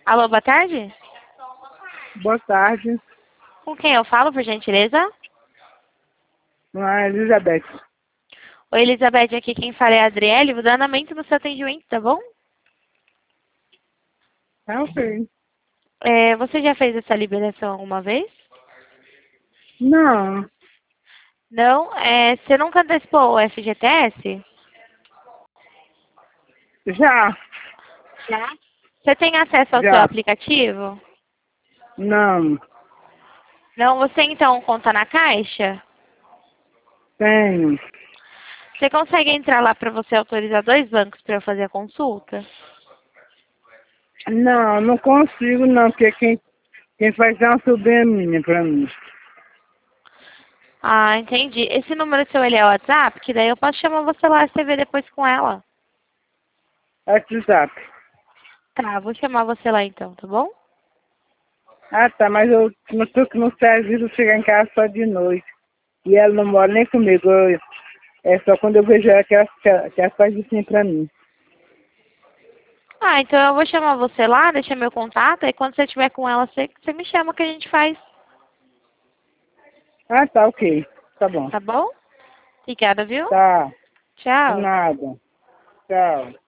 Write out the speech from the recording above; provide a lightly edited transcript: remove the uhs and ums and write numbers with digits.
Alô, boa tarde? Boa tarde, Com quem eu falo, por gentileza? Elizabeth. Oi, Elizabeth, aqui quem fala é a Adriele. Vou dar andamento no seu atendimento, tá bom? Ah, ok. Você já fez essa liberação alguma vez? Não, Não? Você nunca antecipou o FGTS? já, Já. Você tem acesso ao seu já, aplicativo? não, Não? Você então conta na Caixa? tenho. Você consegue entrar lá para você autorizar 2 bancos para eu fazer a consulta? Não, não consigo não, porque quem faz é uma sobrinha minha pra mim. Ah, entendi. Esse número seu, ele é o WhatsApp? Que daí eu posso chamar você lá e você vê depois com ela. WhatsApp. Tá, vou chamar você lá então, tá bom? Ah, tá, mas eu não tô no serviço, chegar em casa só de noite. E ela não mora nem comigo. É só quando eu vejo ela que ela faz assim pra mim. Ah, então eu vou chamar você lá, deixa meu contato, e quando você estiver com ela, você me chama que a gente faz, Ah, tá, ok. Tá bom. tá bom? Obrigada, viu? Tá, de Tchau. nada. Tchau.